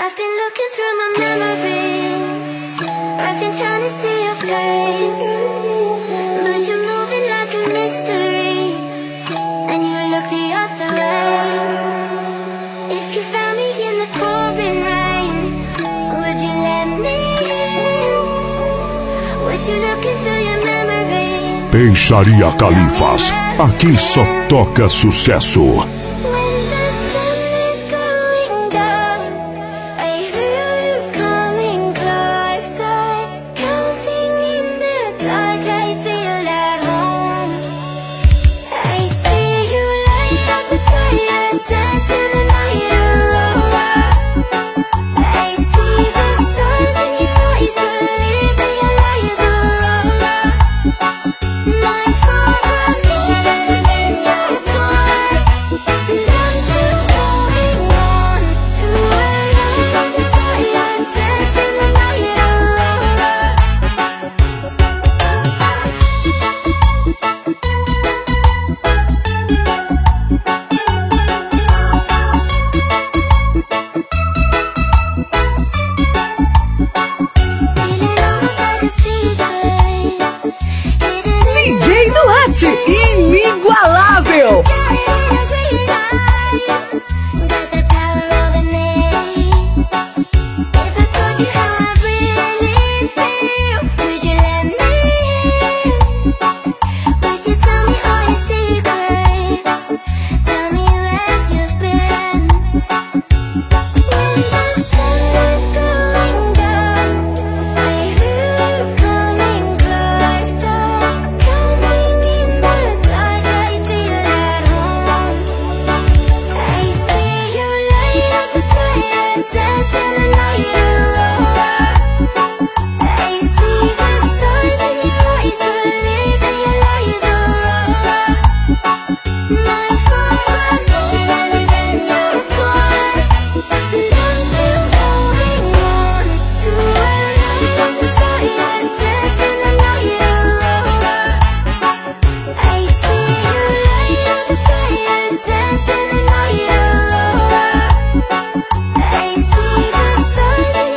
I've been looking through my memories. I've been trying to see your face, but you're moving like a mystery, and you look the other way. If you found me in the pouring rain, would you let me in? Would you look into your memory? Peixaria Califas, aqui só toca sucesso. Inigualável!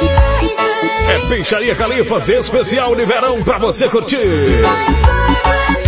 Peixaria Califas, especial de verão pra você curtir.